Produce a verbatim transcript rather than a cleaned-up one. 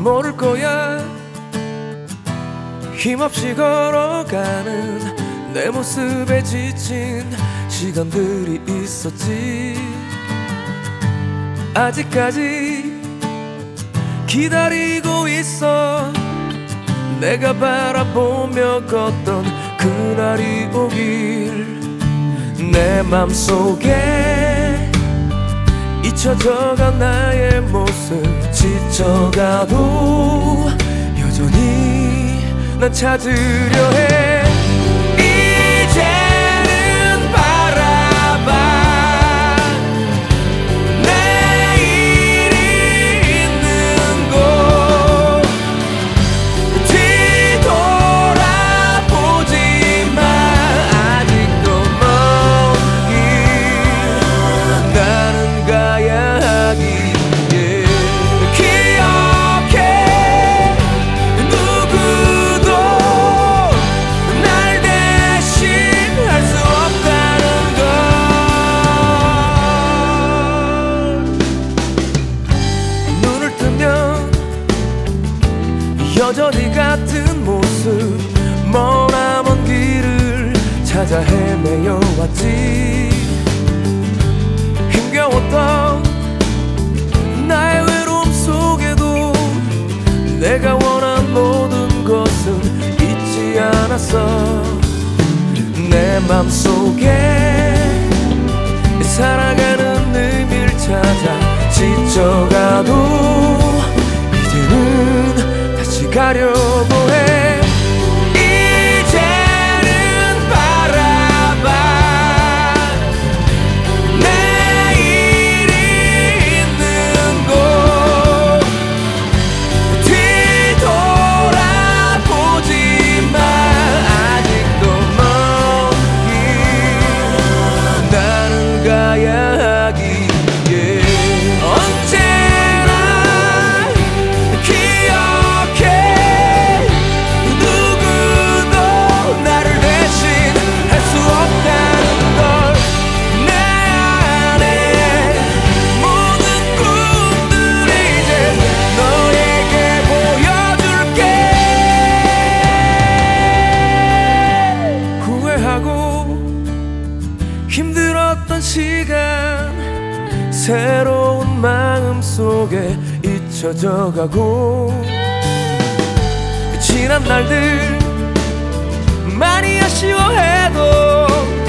모를 거야. 힘없이 걸어가는 내 모습에 지친 시간들이 있었지. 아직까지 기다리고 있어. 내가 바라보며 걷던 그날이 오길. 내 맘속에 잊혀져간 나의 모습, 지쳐가도 여전히 난 찾으려 해. 이제는 바라봐. 내일이 있는 곳 뒤돌아보지마. 아직도 먼 길 나는 가야 하기. 여전히 같은 모습, 머나먼 길을 찾아 헤매여 왔지. 힘겨웠던 나의 외로움 속에도 내가 원한 모든 것은 잊지 않았어. 내 맘속에 살아가는 의미를 찾아 지쳐가도 이제는 가려고 해. 이제는 바라봐. 내일이 있는 곳 뒤돌아보지마. 아직도 먼 길 나는 가야 하기에. 언제나 기억해. 힘들었던 시간 새로운 마음 속에 잊혀져 가고. 지난 날들 많이 아쉬워해도